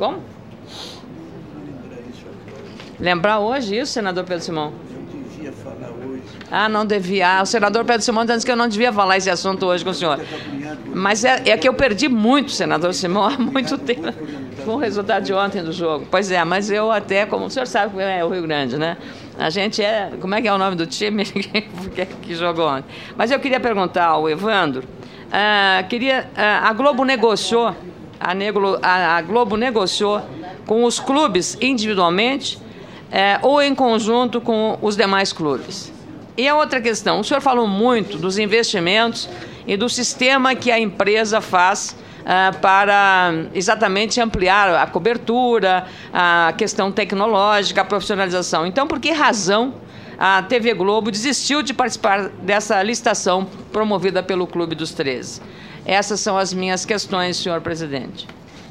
Como? Lembrar hoje isso, senador Pedro Simão? Eu devia falar hoje. Ah, não devia. O senador Pedro Simão está dizendo que eu não devia falar esse assunto hoje com o senhor. Mas é que eu perdi muito, senador Simão, há muito tempo, com o resultado de ontem do jogo. Pois é, mas eu até, como o senhor sabe, é o Rio Grande, né? A gente é... Como é que é o nome do time que jogou ontem? Mas eu queria perguntar ao Evandro, a Globo negociou, a Globo negociou com os clubes individualmente ou em conjunto com os demais clubes? E a outra questão, o senhor falou muito dos investimentos e do sistema que a empresa faz para exatamente ampliar a cobertura, a questão tecnológica, a profissionalização. Então, por que razão a TV Globo desistiu de participar dessa licitação promovida pelo Clube dos 13? Essas são as minhas questões, senhor presidente.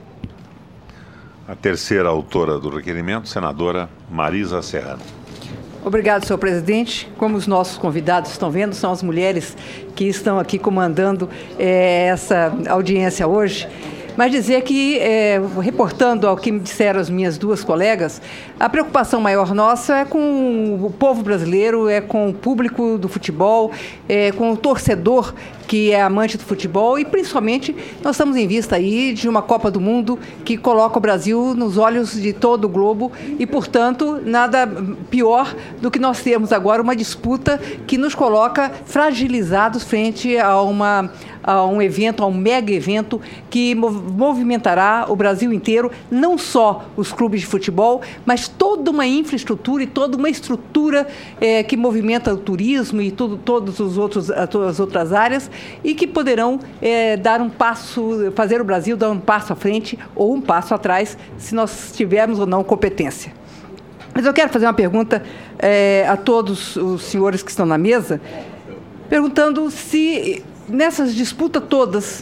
A terceira autora do requerimento, senadora Marisa Serrano. Obrigado, senhor presidente. Como os nossos convidados estão vendo, são as mulheres que estão aqui comandando essa audiência hoje. Mas dizer que, reportando ao que me disseram as minhas duas colegas, a preocupação maior nossa é com o povo brasileiro, é com o público do futebol, é com o torcedor que é amante do futebol e, principalmente, nós estamos em vista aí de uma Copa do Mundo que coloca o Brasil nos olhos de todo o globo e, portanto, nada pior do que nós termos agora uma disputa que nos coloca fragilizados frente a um evento, a um mega evento que movimentará o Brasil inteiro, não só os clubes de futebol, mas toda uma infraestrutura e toda uma estrutura que movimenta o turismo e todas as outras áreas e que poderão fazer o Brasil dar um passo à frente ou um passo atrás, se nós tivermos ou não competência. Mas eu quero fazer uma pergunta a todos os senhores que estão na mesa, perguntando se nessas disputas todas,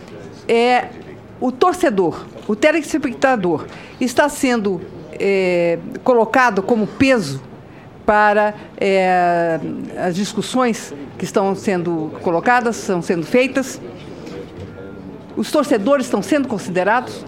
o torcedor, o telespectador, está sendo colocado como peso para as discussões que estão sendo colocadas, estão sendo feitas. Os torcedores estão sendo considerados.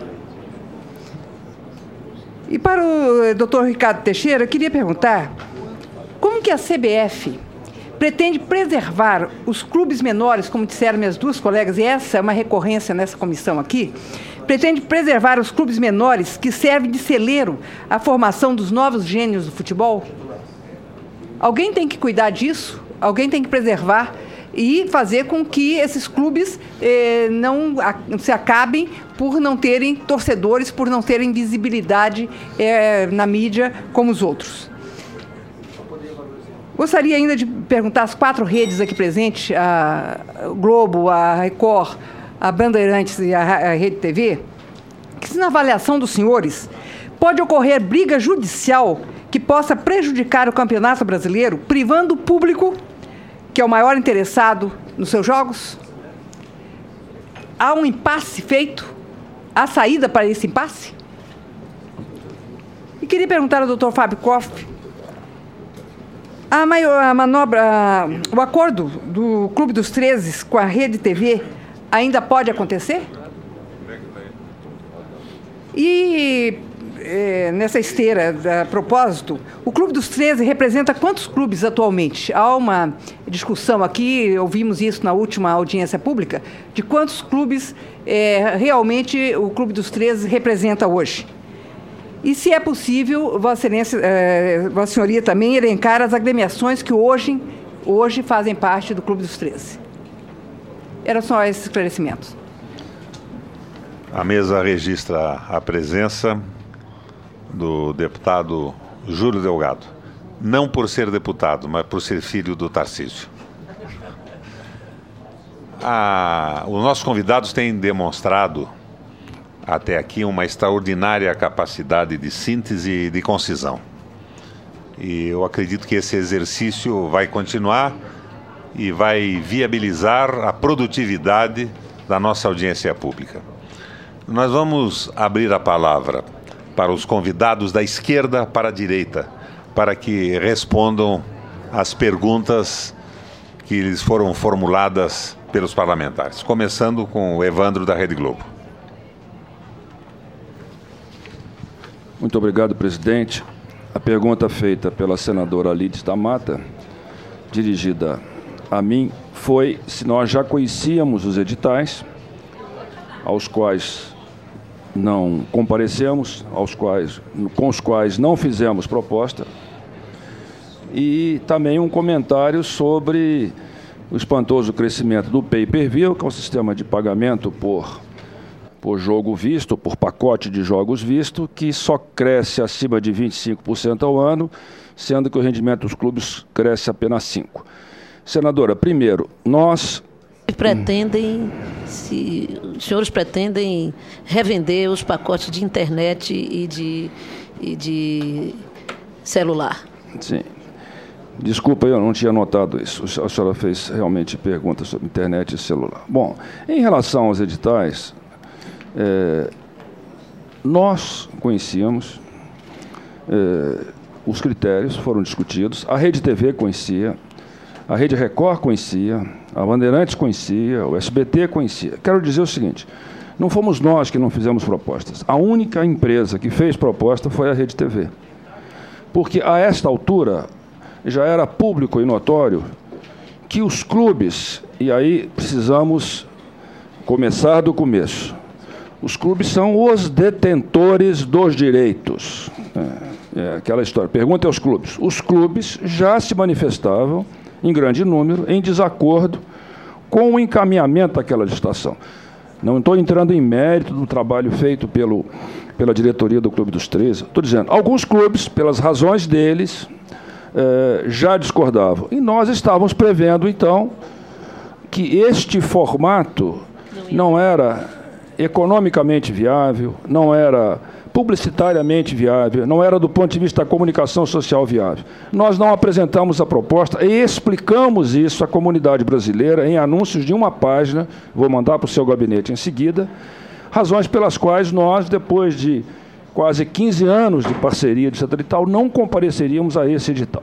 E para o doutor Ricardo Teixeira, eu queria perguntar como que a CBF pretende preservar os clubes menores, como disseram minhas duas colegas, e essa é uma recorrência nessa comissão aqui, pretende preservar os clubes menores que servem de celeiro à formação dos novos gênios do futebol? Alguém tem que cuidar disso, alguém tem que preservar e fazer com que esses clubes não se acabem por não terem torcedores, por não terem visibilidade na mídia como os outros. Gostaria ainda de perguntar às 4 redes aqui presentes, a Globo, a Record, a Bandeirantes e a Rede TV, que se na avaliação dos senhores pode ocorrer briga judicial que possa prejudicar o Campeonato Brasileiro, privando o público, que é o maior interessado nos seus jogos? Há um impasse feito? Há saída para esse impasse? E queria perguntar ao doutor Fábio Koff, o acordo do Clube dos 13 com a Rede TV ainda pode acontecer? E nessa esteira, a propósito, o Clube dos 13 representa quantos clubes atualmente? Há uma discussão aqui, ouvimos isso na última audiência pública, de quantos clubes realmente o Clube dos 13 representa hoje. E, se é possível, Vossa Senhoria também elencar as agremiações que hoje fazem parte do Clube dos 13. Eram só esses esclarecimentos. A mesa registra a presença do deputado Júlio Delgado. Não por ser deputado, mas por ser filho do Tarcísio. Os nossos convidados têm demonstrado até aqui uma extraordinária capacidade de síntese e de concisão. E eu acredito que esse exercício vai continuar e vai viabilizar a produtividade da nossa audiência pública. Nós vamos abrir a palavra para os convidados da esquerda para a direita, para que respondam às perguntas que lhes foram formuladas pelos parlamentares. Começando com o Evandro da Rede Globo. Muito obrigado, presidente. A pergunta feita pela senadora Alides da Mata, dirigida a mim, foi se nós já conhecíamos os editais, aos quais não comparecemos, com os quais não fizemos proposta, e também um comentário sobre o espantoso crescimento do pay-per-view, que é um sistema de pagamento por jogo visto, por pacote de jogos visto, que só cresce acima de 25% ao ano, sendo que o rendimento dos clubes cresce apenas 5%. Senadora, primeiro, os senhores pretendem revender os pacotes de internet e de celular? Sim. Desculpa, eu não tinha notado isso. A senhora fez realmente perguntas sobre internet e celular. Bom, em relação aos editais, nós conhecíamos, os critérios foram discutidos, a Rede TV conhecia, a Rede Record conhecia, a Bandeirantes conhecia, o SBT conhecia. Quero dizer o seguinte, não fomos nós que não fizemos propostas. A única empresa que fez proposta foi a Rede TV. Porque, a esta altura, já era público e notório que os clubes, e aí precisamos começar do começo, os clubes são os detentores dos direitos. Aquela história. Pergunta aos clubes. Os clubes já se manifestavam, em grande número, em desacordo com o encaminhamento daquela licitação. Não estou entrando em mérito do trabalho feito pela diretoria do Clube dos 13. Estou dizendo, alguns clubes, pelas razões deles, já discordavam. E nós estávamos prevendo, então, que este formato não era economicamente viável, não era publicitariamente viável, não era do ponto de vista da comunicação social viável. Nós não apresentamos a proposta e explicamos isso à comunidade brasileira em anúncios de uma página, vou mandar para o seu gabinete em seguida, razões pelas quais nós, depois de quase 15 anos de parceria de satelital, não compareceríamos a esse edital.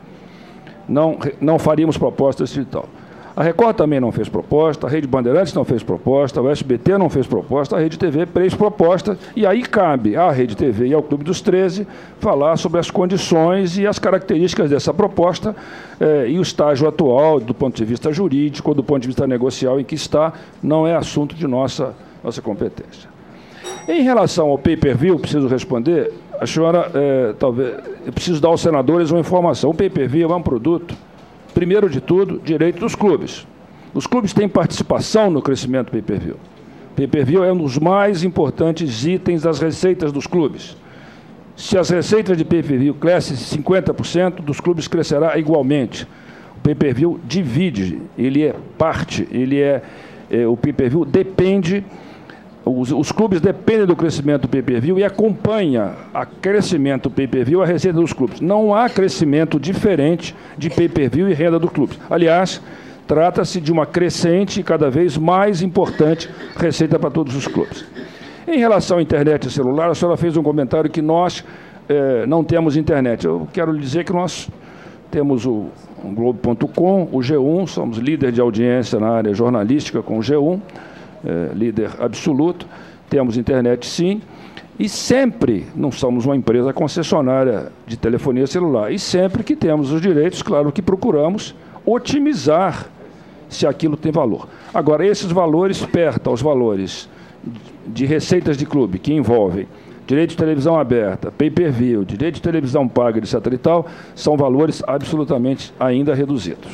Não faríamos proposta desse edital. A Record também não fez proposta, a Rede Bandeirantes não fez proposta, o SBT não fez proposta, a Rede TV fez proposta, e aí cabe à Rede TV e ao Clube dos 13 falar sobre as condições e as características dessa proposta e o estágio atual, do ponto de vista jurídico ou do ponto de vista negocial em que está, não é assunto de nossa competência. Em relação ao pay-per-view, preciso responder, a senhora, talvez, eu preciso dar aos senadores uma informação. O pay-per-view é um produto, primeiro de tudo, direito dos clubes. Os clubes têm participação no crescimento do pay-per-view. Pay-per-view é um dos mais importantes itens das receitas dos clubes. Se as receitas de pay-per-view crescem 50%, dos clubes crescerá igualmente. O pay-per-view divide, ele é parte, o pay-per-view depende, os clubes dependem do crescimento do pay-per-view e acompanha o crescimento do pay-per-view a receita dos clubes. Não há crescimento diferente de pay-per-view e renda dos clubes. Aliás, trata-se de uma crescente e cada vez mais importante receita para todos os clubes. Em relação à internet e celular, a senhora fez um comentário que nós não temos internet. Eu quero lhe dizer que nós temos o Globo.com, o G1, somos líder de audiência na área jornalística com o G1, líder absoluto, temos internet sim, e sempre, não somos uma empresa concessionária de telefonia celular, e sempre que temos os direitos, claro que procuramos otimizar se aquilo tem valor. Agora, esses valores perto aos valores de receitas de clube, que envolvem direito de televisão aberta, pay-per-view, direito de televisão paga de satelital, são valores absolutamente ainda reduzidos.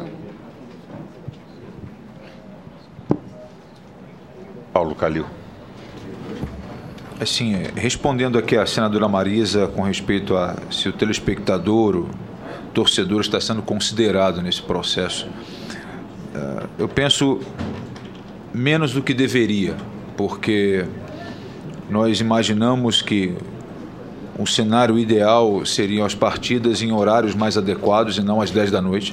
Paulo Calil. Assim, respondendo aqui à senadora Marisa com respeito a se o telespectador, o torcedor está sendo considerado nesse processo, eu penso menos do que deveria, porque nós imaginamos que um cenário ideal seriam as partidas em horários mais adequados e não às 10 da noite,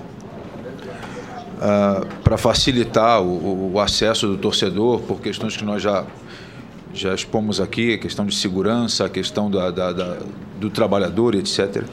para facilitar o acesso do torcedor, por questões que nós já expomos aqui, a questão de segurança, a questão do trabalhador, etc.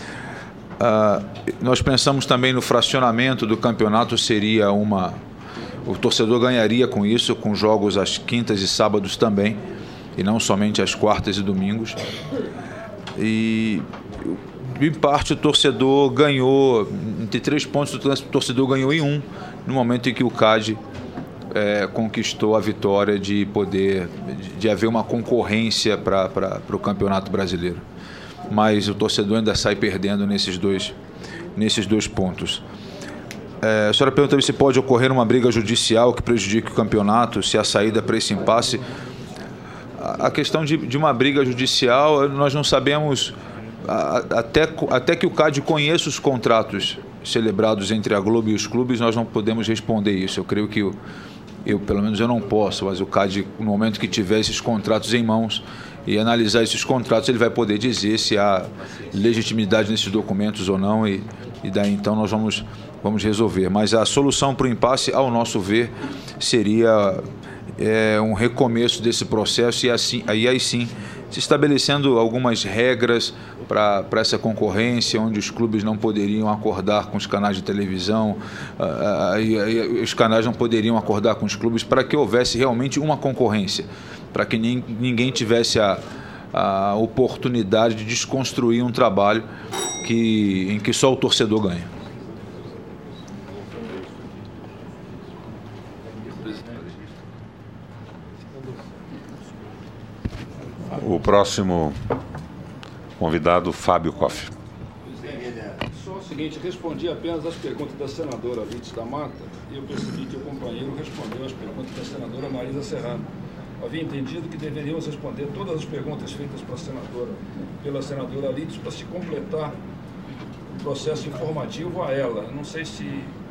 Nós pensamos também no fracionamento do campeonato, seria o torcedor ganharia com isso, com jogos às quintas e sábados também, e não somente às quartas e domingos. E, em parte, o torcedor ganhou, entre 3 pontos, o torcedor ganhou em 1, no momento em que o CAD conquistou a vitória de haver uma concorrência para o Campeonato Brasileiro. Mas o torcedor ainda sai perdendo nesses dois pontos. A senhora perguntou se pode ocorrer uma briga judicial que prejudique o campeonato, se a saída para esse impasse. A questão de uma briga judicial, nós não sabemos, até que o CAD conheça os contratos celebrados entre a Globo e os clubes, nós não podemos responder isso. Eu creio que pelo menos eu não posso, mas o CAD, no momento que tiver esses contratos em mãos e analisar esses contratos, ele vai poder dizer se há legitimidade nesses documentos ou não, e daí então nós vamos resolver. Mas a solução para o impasse, ao nosso ver, seria um recomeço desse processo e aí sim se estabelecendo algumas regras para essa concorrência, onde os clubes não poderiam acordar com os canais de televisão, os canais não poderiam acordar com os clubes, para que houvesse realmente uma concorrência, para que ninguém tivesse a oportunidade de desconstruir um trabalho em que só o torcedor ganha. O próximo convidado, Fábio Koff. Só o seguinte, respondi apenas às perguntas da senadora Lídice da Mata e eu percebi que o companheiro respondeu às perguntas da senadora Marisa Serrano. Havia entendido que deveríamos responder todas as perguntas feitas pela senadora Lídice para se completar o processo informativo a ela. Não sei se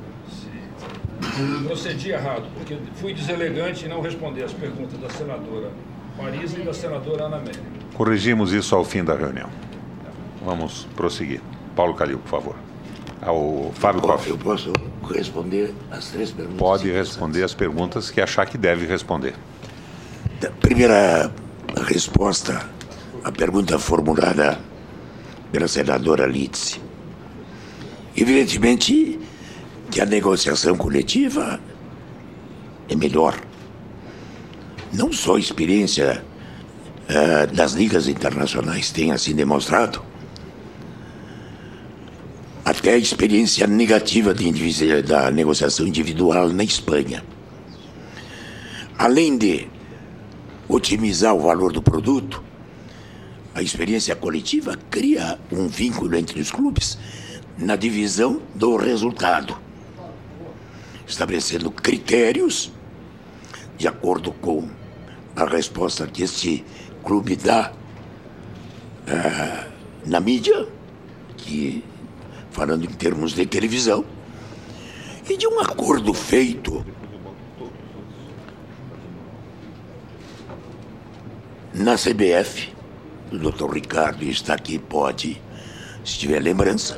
procedi errado, porque fui deselegante em não responder as perguntas da senadora Marisa e da senadora Ana Amélia. Corrigimos isso ao fim da reunião. Vamos prosseguir. Paulo Calil, por favor. Ao Fábio Koff. Eu posso responder as 3 perguntas? Pode responder as perguntas que achar que deve responder. A primeira resposta à pergunta formulada pela senadora Lídice. Evidentemente que a negociação coletiva é melhor. Não só a experiência das ligas internacionais tem assim demonstrado, até a experiência negativa da negociação individual na Espanha. Além de otimizar o valor do produto, a experiência coletiva cria um vínculo entre os clubes na divisão do resultado, estabelecendo critérios de acordo com a resposta que este clube dá na mídia, falando em termos de televisão, e de um acordo feito na CBF. O doutor Ricardo está aqui, pode, se tiver lembrança.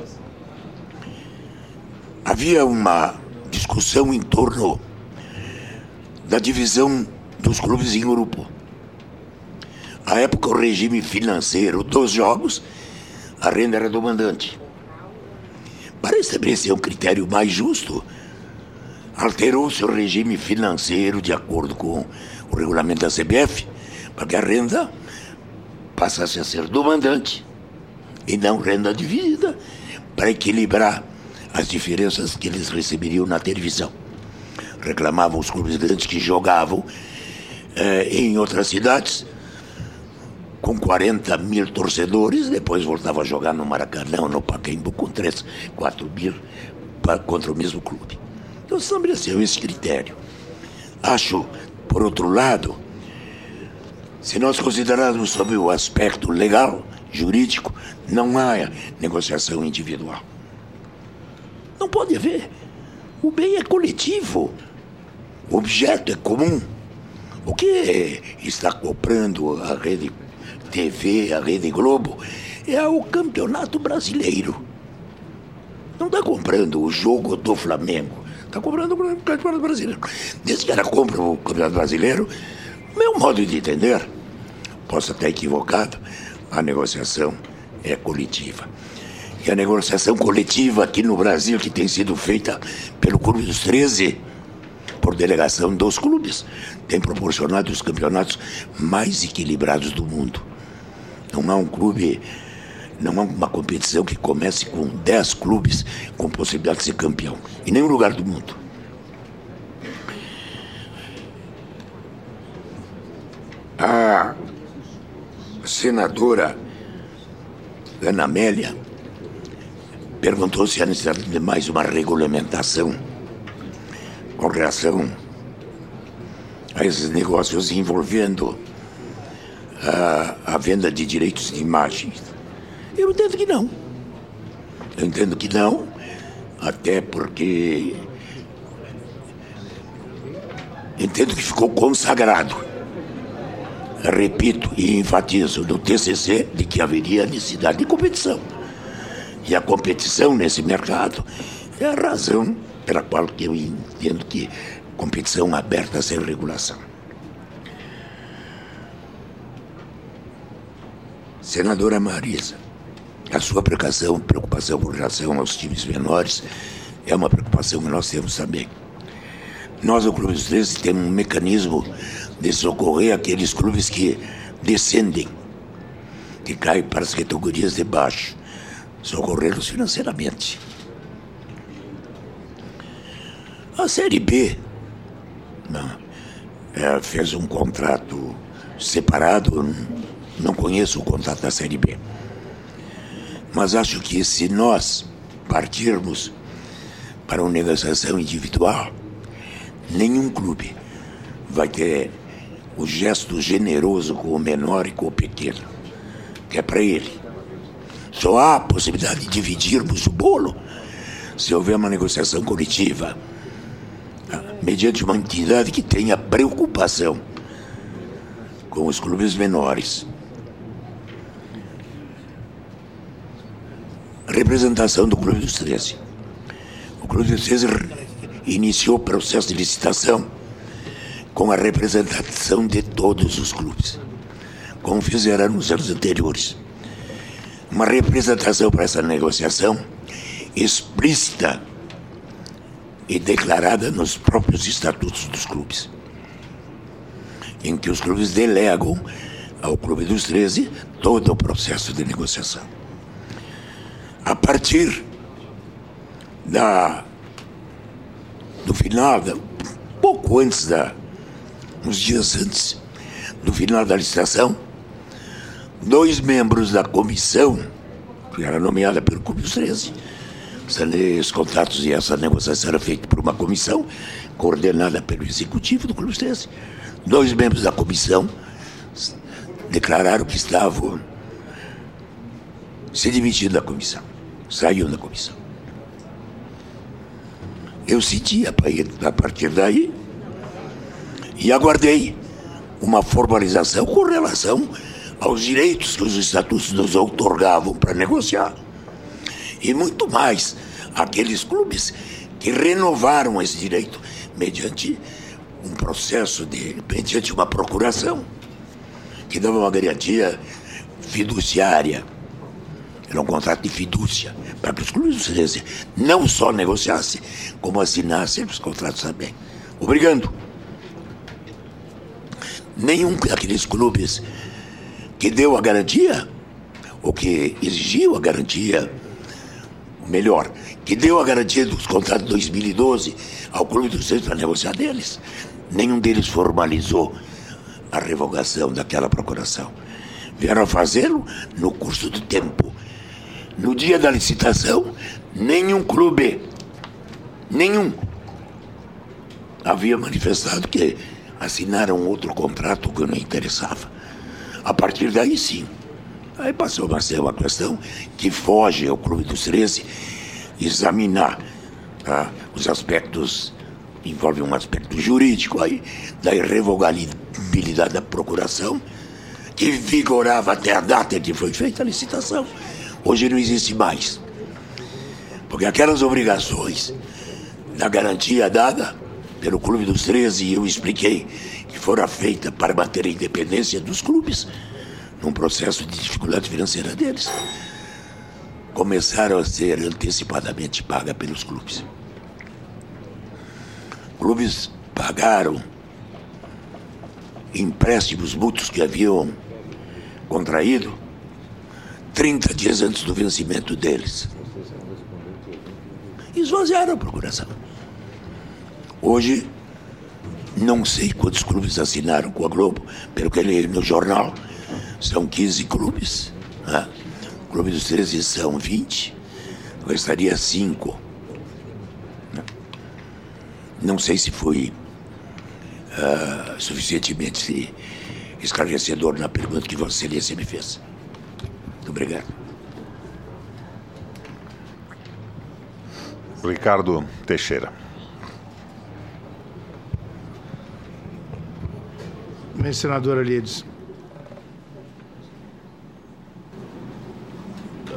Havia uma discussão em torno da divisão dos clubes em grupo. À época, o regime financeiro dos jogos, a renda era do mandante. Para estabelecer um critério mais justo, alterou-se o regime financeiro de acordo com o regulamento da CBF, para que a renda passasse a ser do mandante e não renda dividida, para equilibrar as diferenças que eles receberiam na televisão. Reclamavam os clubes grandes que jogavam em outras cidades com 40 mil torcedores, depois voltava a jogar no Maracanã, no Pacaembu, com 3, 4 mil contra o mesmo clube. Então estabeleceu esse critério. Acho, por outro lado, se nós considerarmos sobre o aspecto legal, jurídico, não há negociação individual. Não pode haver. O bem é coletivo. O objeto é comum. O que está comprando a Rede TV, a Rede Globo, é o Campeonato Brasileiro. Não está comprando o jogo do Flamengo. Está comprando o Campeonato Brasileiro. Desde que ela compra o Campeonato Brasileiro, meu modo de entender, posso estar equivocado, a negociação é coletiva. E a negociação coletiva aqui no Brasil, que tem sido feita pelo Clube dos 13, por por delegação dos clubes, tem proporcionado os campeonatos mais equilibrados do mundo. Não há um clube, não há uma competição que comece com 10 clubes com possibilidade de ser campeão, em nenhum lugar do mundo. A senadora Ana Amélia perguntou se há necessidade de mais uma regulamentação com relação a esses negócios envolvendo a venda de direitos de imagem. Eu entendo que não. Eu entendo que não, até porque entendo que ficou consagrado, repito e enfatizo, no TCC, de que haveria necessidade de competição. E a competição nesse mercado é a razão pela qual eu entendo que competição aberta sem regulação. Senadora Marisa, a sua preocupação com relação aos times menores é uma preocupação que nós temos também. Nós, o Clube dos 13, temos um mecanismo de socorrer aqueles clubes que descendem, que caem para as categorias de baixo, socorrê-los financeiramente. A Série B fez um contrato separado, não conheço o contrato da Série B, mas acho que se nós partirmos para uma negociação individual, nenhum clube vai ter o gesto generoso com o menor e com o pequeno, que é para ele. Só há a possibilidade de dividirmos o bolo se houver uma negociação coletiva, mediante uma entidade que tenha preocupação com os clubes menores. Representação do Clube dos 13. O Clube dos 13 iniciou o processo de licitação com a representação de todos os clubes, como fizeram nos anos anteriores. Uma representação para essa negociação explícita e declarada nos próprios estatutos dos clubes, em que os clubes delegam ao Clube dos 13 todo o processo de negociação. A partir do final, pouco antes uns dias antes do final da licitação, 2 membros da comissão, que era nomeada pelo Clube dos 13, os contratos e essa negociação era feita por uma comissão coordenada pelo executivo do Clube dos 13. 2 membros da comissão declararam que estavam se demitindo da comissão, saíram da comissão. Eu senti a partir daí e aguardei uma formalização com relação aos direitos que os estatutos nos outorgavam para negociar. E muito mais aqueles clubes que renovaram esse direito mediante um processo mediante uma procuração que dava uma garantia fiduciária. Era um contrato de fidúcia para que os clubes dos 13 não só negociassem, como assinassem os contratos também, obrigando. Nenhum daqueles clubes que deu a garantia, ou que exigiu a garantia, melhor, que deu a garantia dos contratos de 2012 ao Clube dos 13 para negociar deles, nenhum deles formalizou a revogação daquela procuração. Vieram a fazê-lo no curso do tempo. No dia da licitação, nenhum clube, havia manifestado que assinaram outro contrato que não interessava. A partir daí, sim. Aí passou a ser uma questão que foge ao Clube dos 13 examinar os aspectos, envolve um aspecto jurídico aí, da irrevogabilidade da procuração, que vigorava até a data em que foi feita a licitação. Hoje não existe mais. Porque aquelas obrigações da garantia dada pelo Clube dos 13, eu expliquei que foram feitas para manter a independência dos clubes, num processo de dificuldade financeira deles, começaram a ser antecipadamente pagas pelos clubes. Clubes pagaram empréstimos mútuos que haviam contraído 30 dias antes do vencimento deles. Esvaziaram a procuração. Hoje, não sei quantos clubes assinaram com a Globo, pelo que eu li no jornal, são 15 clubes. Né? O Clube dos 13 são 20, restaria 5. Não sei se foi suficientemente esclarecedor na pergunta que Vossa Excelência me fez. Muito obrigado. Ricardo Teixeira. Senador Alides,